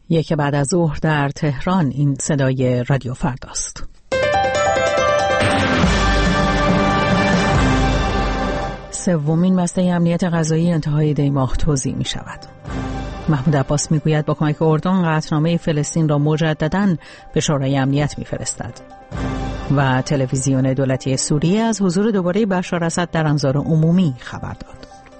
یک بعد از ظهر در تهران. این صدای رادیو فرداست. سومین بسته امنیت غذایی انتهای دی ماه توزیع می شود. محمود عباس می گوید با کمک اردن قطعنامه فلسطین را مجدداً به شورای امنیت می فرستد. و تلویزیون دولتی سوریه از حضور دوباره بشار اسد در انظار عمومی خبر داد.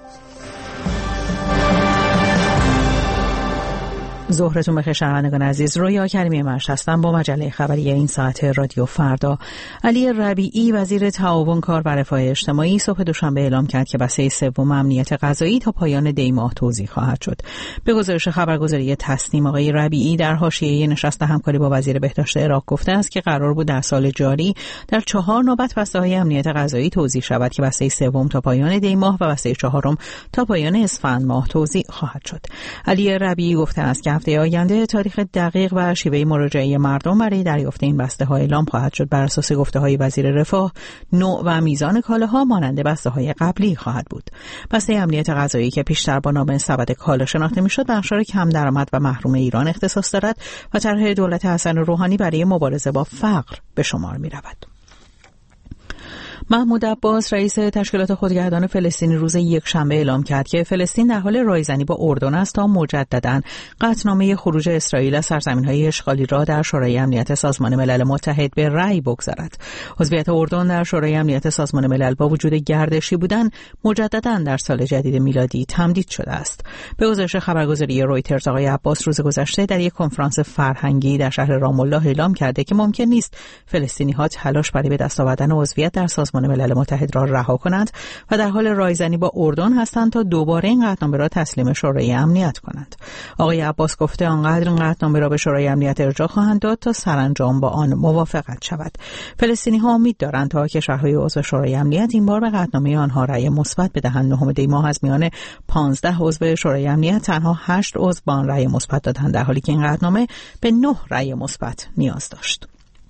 ظهرتون بخیر شنوندگان عزیز. رویا کریمی مشت هستم با مجله خبری این ساعت رادیو فردا. علی ربیعی وزیر تعاون کار و رفاه اجتماعی صبح دوشنبه اعلام کرد که بسته سوم امنیت غذایی تا پایان دی ماه توزیع خواهد شد. به گزارش خبرگزاری تسنیم، آقای ربیعی در حاشیه نشست همکاری با وزیر بهداشت عراق گفته است که قرار بود در سال جاری در 4 نوبت بسته‌های امنیت غذایی توزیع شود که بسته سوم تا پایان دی ماه و بسته چهارم تا پایان اسفند ماه توزیع خواهد شد. علی ربیعی گفته است که هفته آینده تاریخ دقیق و شیوه مراجعه مردم برای دریافت این بسته ها اعلام خواهد شد. بر اساس گفته‌های وزیر رفاه، نوع و میزان کالاها مانند بسته‌های قبلی خواهد بود. بسته امنیت غذایی که پیشتر با نام سبد کالا شناخته می‌شد، بخش‌های کم درآمد و محروم ایران اختصاص دارد و طرح دولت حسن روحانی برای مبارزه با فقر به شمار می‌رود. محمود عباس رئیس تشکیلات خودگردان فلسطینی روز یکشنبه اعلام کرد که فلسطین در حال رایزنی با اردن است تا مجدداً قطعنامه خروج اسرائیل از سرزمین‌های اشغالی را در شورای امنیت سازمان ملل متحد به رأی بگذارد. عضویت اردن در شورای امنیت سازمان ملل با وجود گردشی بودن مجدداً در سال جدید میلادی تمدید شده است. به گزارش خبرگزاری رویترز، آقای عباس روز گذشته در یک کنفرانس فرهنگی در شهر رام الله اعلام کرده که ممکن نیست فلسطینی‌ها تلاش برای به دست آوردن عضویت در سازمان ملل متحد را رها کنند و در حال رایزنی با اردن هستند تا دوباره این قطعنامه را تسلیم شورای امنیت کنند. آقای عباس گفته آنقدر این قطعنامه را به شورای امنیت ارجاع خواهند داد تا سرانجام با آن موافقت شود. فلسطینی‌ها امید دارند تا کشورهای عضو شورای امنیت این بار به قطعنامه آنها رأی مثبت بدهند. نهم دی ماه از میان 15 عضو شورای امنیت تنها 8 عضو با آن رأی مثبت دادند، در حالی که این قطعنامه به 9 رأی مثبت نیاز داشت.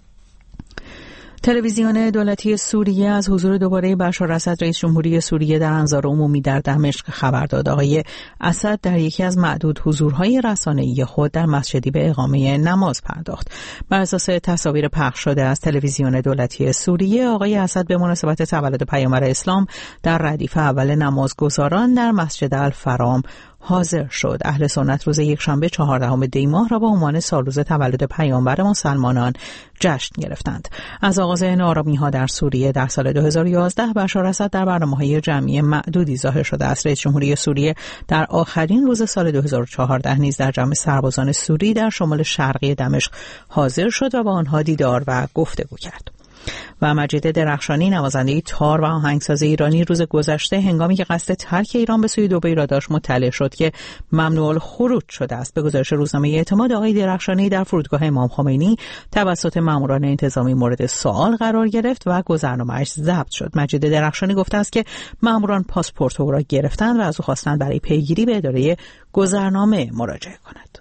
تلویزیون دولتی سوریه از حضور دوباره بشار اسد رئیس جمهوری سوریه در انظار عمومی در دمشق خبر داد. آقای اسد در یکی از معدود حضورهای رسانه‌ای خود در مسجدی به اقامه نماز پرداخت. بر اساس تصاویر پخش شده از تلویزیون دولتی سوریه، آقای اسد به مناسبت تولد پیامبر اسلام در ردیف اول نمازگزاران در مسجد الفرام حاضر شد. اهل سنت روز یکشنبه 14 دی ماه را با عنوان سالروز تولد پیامبر مسلمانان جشن گرفتند. از آغاز ناآرامی‌ها در سوریه در سال 2011 بشار اسد در برنامه‌های جمعی معدودی ظاهر شده است. رئیس جمهوری سوریه در آخرین روز سال 2014 نیز در جمع سربازان سوری در شمال شرقی دمشق حاضر شد و با آنها دیدار و گفتگو کرد. و مجید درخشانی نوازنده تار و آهنگساز ایرانی روز گذشته هنگامی که قصد ترک ایران به سوی دبی را داشت مطلع شد که ممنوع الخروج شده است. به گزارش روزنامه اعتماد، آقای درخشانی در فرودگاه امام خمینی توسط ماموران انتظامی مورد سوال قرار گرفت و گذرنامه‌اش ضبط شد. مجید درخشانی گفته است که ماموران پاسپورت او را گرفتند و از او خواستند برای پیگیری به اداره گذرنامه مراجعه کند.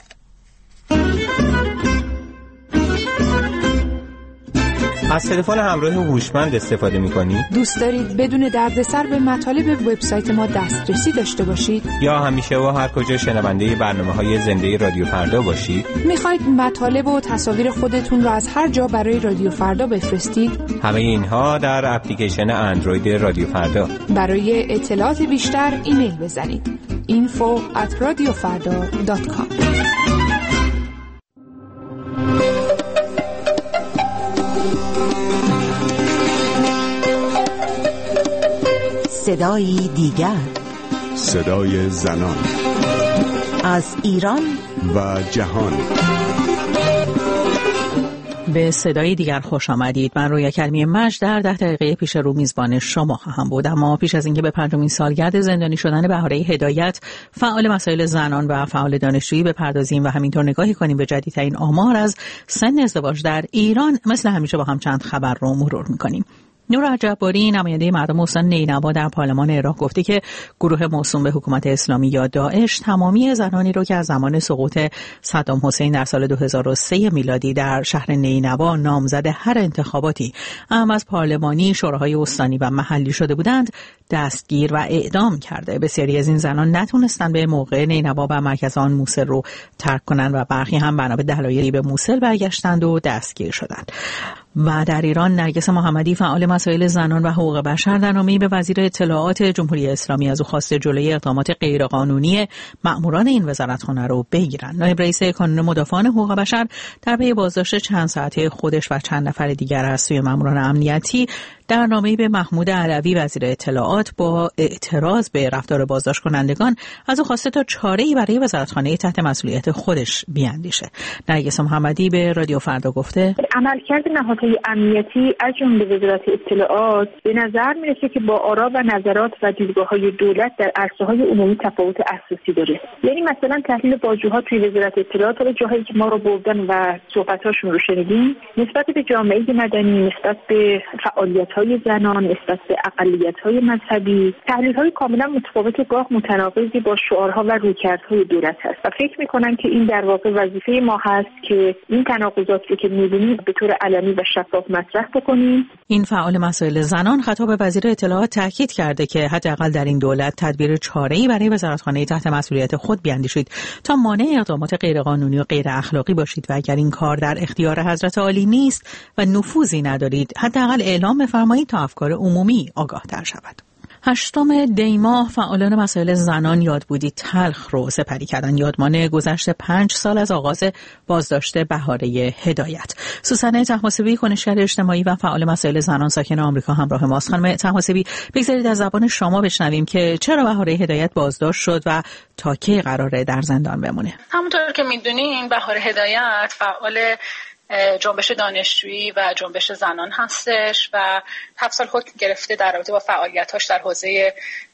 از تلفن همراه هوشمند استفاده می‌کنید؟ دوست دارید بدون دردسر به مطالب وبسایت ما دسترسی داشته باشید؟ یا همیشه و هر کجا شنونده برنامه‌های زنده رادیو فردا باشید؟ می‌خواید مطالب و تصاویر خودتون را از هر جا برای رادیو فردا بفرستید؟ همه اینها در اپلیکیشن اندروید رادیو فردا. برای اطلاعات بیشتر ایمیل بزنید info@radiofarda.com. صدای دیگر، صدای زنان از ایران و جهان. به صدای دیگر خوش آمدید. من رویا کریمی مشت در 10 دقیقه پیش رو میزبان شما خواهم بود. اما پیش از اینکه به 5مین سالگرد زندانی شدن بهاره هدایت، فعال مسائل زنان و فعال دانشجویی بپردازیم و همینطور نگاهی کنیم به جدیدترین آمار از سن ازدواج در ایران، مثل همیشه با هم چند خبر رو مرور میکنیم. نور جباری نماینده مردم استان نینوا در پارلمان عراق گفته که گروه موسوم به حکومت اسلامی یا داعش تمامی زنانی رو که از زمان سقوط صدام حسین در سال 2003 میلادی در شهر نینوا نامزد هر انتخاباتی اهم از پارلمانی، شوراهای استانی و محلی شده بودند دستگیر و اعدام کرده. بسیاری از این زنان نتونستند به موقع نینوا و مرکز آن موصل رو ترک کنند و برخی هم بنا به دلایلی به موصل برگشتند و دستگیر شدند. و در ایران نرگس محمدی فعال مسائل زنان و حقوق بشر در نامه‌ای به وزیر اطلاعات جمهوری اسلامی از او خواسته جلوی اقدامات غیرقانونی مأموران این وزارتخانه رو بگیرند. نایب رئیس کانون مدافعان حقوق بشر در پی بازداشت چند ساعته خودش و چند نفر دیگر از سوی مأموران امنیتی در نامه‌ای به محمود علوی وزیر اطلاعات با اعتراض به رفتار بازداشت کنندگان از او خواسته تا چاره‌ای برای وزارتخانه تحت مسئولیت خودش بیاندیشه. نرگس محمدی به رادیو فردا گفته عملکرد نهادهای امنیتی از جمله وزارت اطلاعات به نظر میرسه که با آرا و نظرات و دیدگاه‌های دولت در عرصه‌های عمومی تفاوت اساسی داره. یعنی مثلا تحلیل بازجوها توی وزارت اطلاعات به جاهایی که ما رو بردن و صحبت‌هاشون رو شنیدیم نسبت به جامعه مدنی، نسبت به فعالیت‌های زنان، نسبت به اقلیت‌های مذهبی، تحلیل‌های کاملا متفاوت و گاه متناقضی با شعارها و رویکردهای دولت هست و فکر می‌کنم که این در واقع وظیفه ما هست که این تناقضات رو که می‌بینیم به طور علنی و شفاف مطرح بکنیم. این فعال مسائل زنان خطاب به وزیر اطلاعات تاکید کرده که حداقل در این دولت تدبیر چاره‌ای برای وزارتخانه تحت مسئولیت خود بیاندیشید تا مانع اقدامات غیرقانونی و غیر اخلاقی باشید و اگر این کار در اختیار حضرت عالی نیست و نفوذی ندارید حداقل اعلام بفرمایید تا افکار عمومی آگاه‌تر شود. 8 دی ماه فعالان مسائل زنان یادبودی تلخ رو سپری کردن. یادمان گذشت 5 سال از آغاز بازداشت بهاره هدایت. سوسن طهماسبی کنشگر اجتماعی و فعال مسائل زنان ساکن آمریکا همراه ماست. خانم طهماسبی بگذارید از زبان شما بشنویم که چرا بهاره هدایت بازداشت شد و تا کی قراره در زندان بمونه. همونطور که میدونین بهاره هدایت فعال جنبش دانشجویی و جنبش زنان هستش و 7 سال حکم گرفته در رابطه با فعالیتاش در حوزه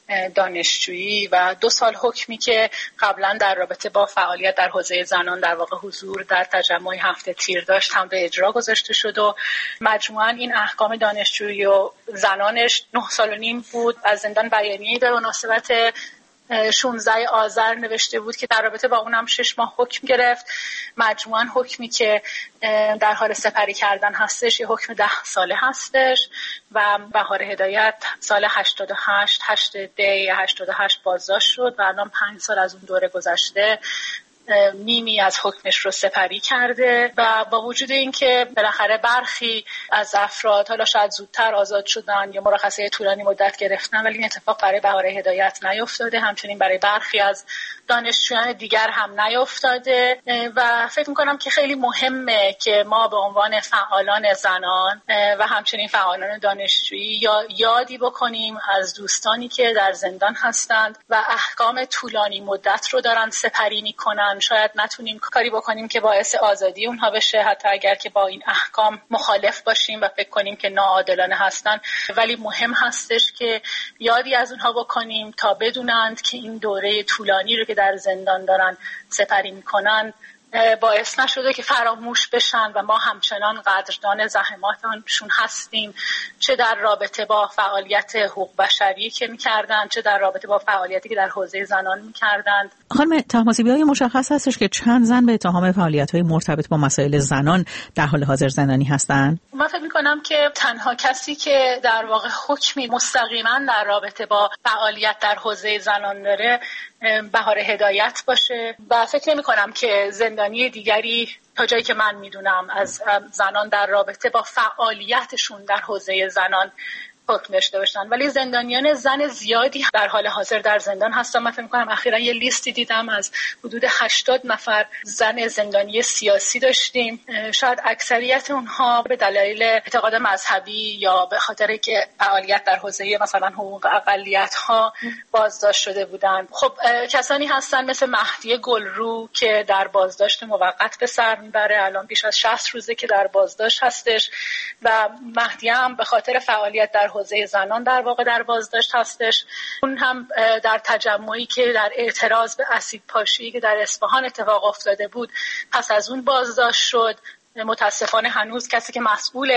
دانشجویی و 2 سال حکمی که قبلا در رابطه با فعالیت در حوزه زنان در واقع حضور در تجمع هفته تیر داشت هم به اجرا گذاشته شد و مجموعاً این احکام دانشجویی و زنانش 9 سال و نیم بود. از زندان بیانیه‌ای به مناسبت 16 آذر نوشته بود که در رابطه با اونم 6 ماه حکم گرفت. مجموعاً حکمی که در حال سپری کردن هستش یه حکم 10 ساله هستش و بهاره هدایت سال 88 8 دی 88 بازداشت شد و الان 5 سال از اون دوره گذشته نیمی از حکمش رو سپری کرده و با وجود اینکه بالاخره برخی از افراد حالا شاید زودتر آزاد شدن یا مرخصی طولانی مدت گرفتن ولی این اتفاق برای بهاره هدایت نیفتاده، همچنین برای برخی از دانشجویان دیگر هم نیفتاده و فکر می‌کنم که خیلی مهمه که ما به عنوان فعالان زنان و همچنین فعالان دانشجویی یادی بکنیم از دوستانی که در زندان هستند و احکام طولانی مدت رو دارن سپری می‌کنن. شاید نتونیم کاری بکنیم که باعث آزادی اونها بشه حتی اگر که با این احکام مخالف باشیم و فکر کنیم که ناعادلانه هستن، ولی مهم هستش که یادی از اونها بکنیم تا بدونند که این دوره طولانی رو که در زندان دارن سپری میکنن باعث نشده که فراموش بشن و ما همچنان قدردان زحماتشون هستیم، چه در رابطه با فعالیت حقوق بشری که میکردن چه در رابطه با فعالیتی که در حوزه زنان میکردند. خانم طهماسبی های مشخص هستش که چند زن به اتهام فعالیت‌های مرتبط با مسائل زنان در حال حاضر زندانی هستند؟ من فکر می‌کنم که تنها کسی که در واقع حکمی مستقیما در رابطه با فعالیت در حوزه زنان داره بهاره هدایت باشه و فکر نمی‌کنم که زندانی دیگری تا جایی که من میدونم از زنان در رابطه با فعالیتشون در حوزه زنان حکم داشته باشن، ولی زندانیان زن زیادی در حال حاضر در زندان هستن. من فکر می‌کنم اخیراً یه لیستی دیدم از حدود 80 نفر زن زندانی سیاسی داشتیم. شاید اکثریت اونها به دلایل اعتقاد مذهبی یا به خاطر که فعالیت در حوزه مثلا حقوق اقلیت‌ها بازداشت شده بودن. خب کسانی هستن مثل مهدی گلرو که در بازداشت موقت به سر میبره، الان بیش از 60 روزه که در بازداشت هستش و مهدی هم به خاطر فعالیت در حوزه زنان در واقع در بازداشت هستش. اون هم در تجمعی که در اعتراض به اسیدپاشی که در اصفهان اتفاق افتاده بود پس از اون بازداشت شد. متاسفانه هنوز کسی که مسئول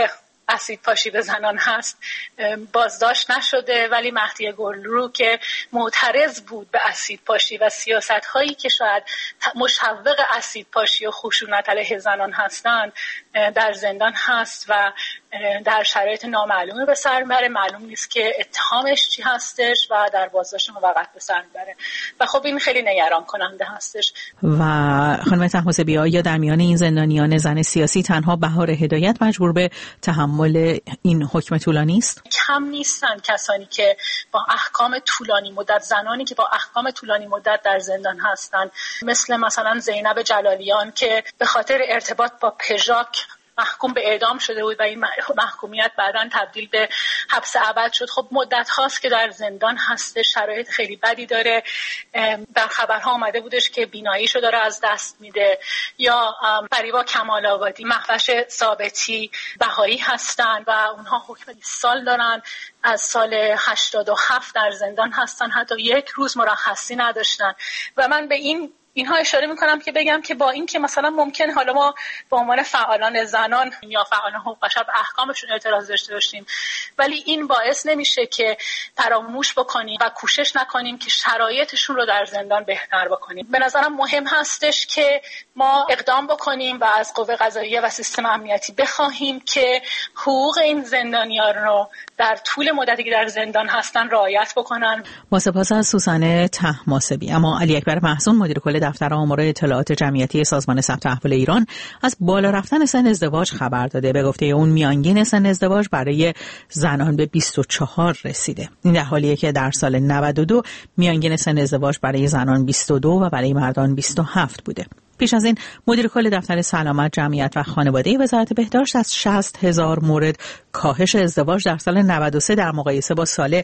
اسید پاشی به زنان هست بازداشت نشده، ولی مهدی گلرو که معترض بود به اسید پاشی و سیاست هایی که شاید مشوق اسید پاشی و خشونت علیه زنان هستند در زندان هست و در شرایط نامعلومه به سر میبره. معلوم نیست که اتهامش چی هستش و در بازداشت موقت به سر میبره و خب این خیلی نگران کننده هستش. و خانم طهماسبی، آیا در میان این زندانیان زن سیاسی تنها بهار هدایت مجبور به تحمل این حکم طولانی است؟ کم نیستن کسانی که با احکام طولانی مدت، زنانی که با احکام طولانی مدت در زندان هستند، مثلا زینب جلالیان که به خاطر ارتباط با پژاک محکوم به اعدام شده بود و این محکومیت بعداً تبدیل به حبس ابد شد. خب مدت هاست که در زندان هسته، شرایط خیلی بدی داره. در خبرها آمده بودش که بیناییشو داره از دست میده. یا فریبا کمال آبادی، مهوش ثابتی بهایی هستن و اونها حکم 20 سال دارن، از سال 87 در زندان هستن، حتی یک روز مرخصی نداشتن. و من به اینها اشاره میکنم که بگم که با این که مثلا ممکن حالا ما به عنوان فعالان زنان یا فعالان حقوق بشر به احکامشون اعتراض داشته باشیم، ولی این باعث نمیشه که فراموش بکنیم و کوشش نکنیم که شرایطشون رو در زندان بهتر بکنیم. به نظرم مهم هستش که ما اقدام بکنیم و از قوه قضاییه و سیستم امنیتی بخواهیم که حقوق این زندانیان رو در طول مدتی که در زندان هستن رعایت بکنن. با سپاس از سوسن طهماسبی. اما علی اکبر محسون، مدیر کل دفتر آمار اطلاعات جمعیتی سازمان ثبت احوال ایران، از بالا رفتن سن ازدواج خبر داده. به گفته اون میانگین سن ازدواج برای زنان به 24 رسیده. این در حالیه که در سال 92 میانگین سن ازدواج برای زنان 22 و برای مردان 27 بوده. پیش از این مدیر کل دفتر سلامت، جمعیت و خانواده وزارت بهداشت از 60,000 مورد کاهش ازدواج در سال 93 در مقایسه با سال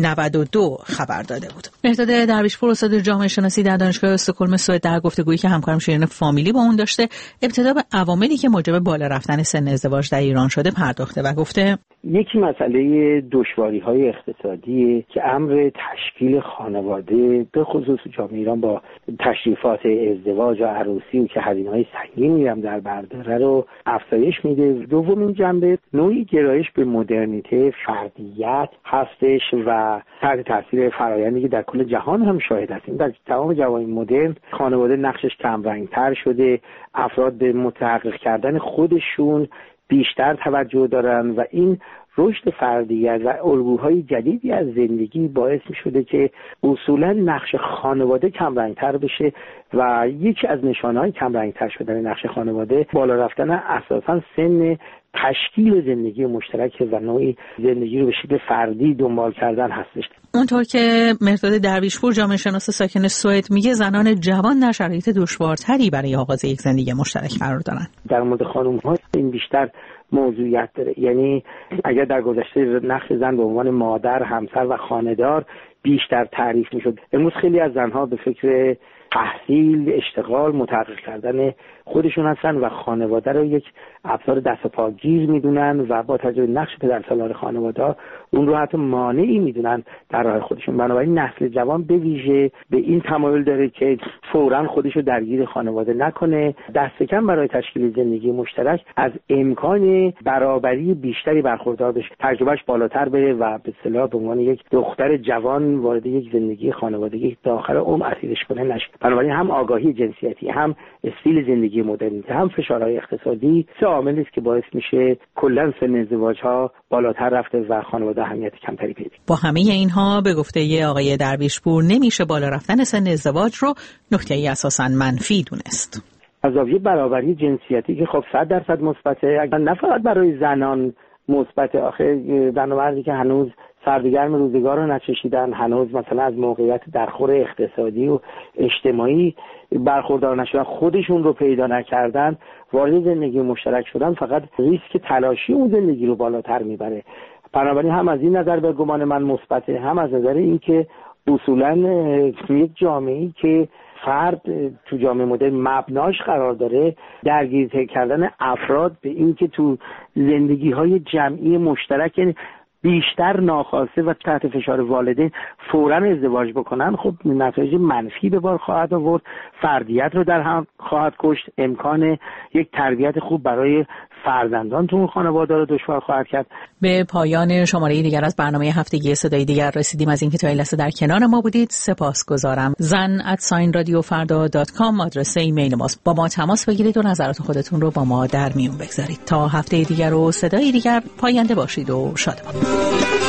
92 خبر داده بود. مهرداد درویشپور، استاد جامعه شناسی در دانشگاه استکهلم سوئد، در گفتگویی که همکارم شیرین فامیلی با اون داشته، ابتدا به عواملی که موجب بالا رفتن سن ازدواج در ایران شده پرداخته و گفته یکی مسئله دشواری‌های اقتصادی که امر تشکیل خانواده به خصوص جامعه ایران با تشریفات ازدواج و عروسی که هزینه‌های سنگینی هم در بر داره رو افزایش میده. دومین جنبه نوعی گرایش به مدرنیته، فردیت هستش و تحت تاثیر فرآیندی که در کل جهان هم شاهد هستیم. در تمام جوامع مدرن خانواده نقشش کمرنگ‌تر شده، افراد به متحقق کردن خودشون بیشتر توجه دارن و این رشد فردیت و الگوهای جدیدی از زندگی باعث می شده که اصولا نقش خانواده کمرنگتر بشه و یکی از نشانه‌های کمرنگتر شدن نقش خانواده بالا رفتن اساساً سن تشکیل زندگی مشترک و نوعی زندگی رو به شکل فردی دنبال کردن هستش. اونطور که مهرداد درویشپور، جامعه شناس ساکن سوئد، میگه زنان جوان در شرایط دشوارتری برای آغاز یک زندگی مشترک قرار دارن. در مورد خانم‌ها این بیشتر موضوعیت داره. یعنی اگر در گذشته نقش زن به عنوان مادر، همسر و خانه‌دار بیشتر تعریف میشد، امروز خیلی از زنها به فکر تحصیل، اشتغال، متحقق کردن خودشون هستن و خانواده رو یک ابزار دست و پاگیر میدونن و با توجه به نقش پدرسالار خانواده اون رو حتی مانعی میدونن در راه خودشون. بنابراین نسل جوان به ویژه به این تمایل داره که فوراً خودش رو درگیر خانواده نکنه، دست کم برای تشکیل زندگی مشترک از امکان برابری بیشتری برخوردار بشه، تجربهش بالاتر بره و به اصطلاح به عنوان یک دختر جوان وارد یک زندگی خانوادگی تا آخر عمر اسیرش کنه نشه. بنابراین هم آگاهی جنسیتی، هم استیل زندگی مدرنیته، هم فشارهای اقتصادی سه عاملی است که باعث میشه کلا سن ازدواج‌ها بالاتر رفته و خانواده اهمیت کمتری پیدا. با همه اینها به گفته آقای درویشپور نمیشه بالا رفتن سن ازدواج رو نکته‌ای اساساً منفی دونست. از زاویه برابری جنسیتی که خب 100% مثبته، اگر نه فقط برای زنان مثبته، آخه زن و مردی که هنوز سرگرم روزگار رو نچشیدن، هنوز مثلا از موقعیت درخور اقتصادی و اجتماعی برخوردار نشدن، خودشون رو پیدا نکردن، وارد زندگی مشترک شدن، فقط ریسک تلاشی اون زندگی رو بالاتر میبره. بنابراین هم از این نظر به گمان من مثبته، هم از نظر این که اصولا یک جامعه‌ای که فرد تو جامعه مدرن مبناش قرار داره، درگیر کردن افراد به این که تو زندگی‌های جمعی مشترک بیشتر ناخواسته و تحت فشار والدین فوراً ازدواج بکنن، خب نتایج منفی به بار خواهد آورد، فردیت رو در هم خواهد کشت، امکان یک تربیت خوب برای فرزندان تو اون خانواده رو دشوار خواهد کرد. به پایان شماره دیگر از برنامه هفتگی صدای دیگر رسیدیم. از اینکه تا این لحظه در کنار ما بودید سپاسگزارم. zan@radiofarda.com آدرس ایمیل ماست. با ما تماس بگیرید و نظرات خودتون رو با ما در میون بگذارید. تا هفته دیگر و صدای دیگر، پاینده باشید و شادمان.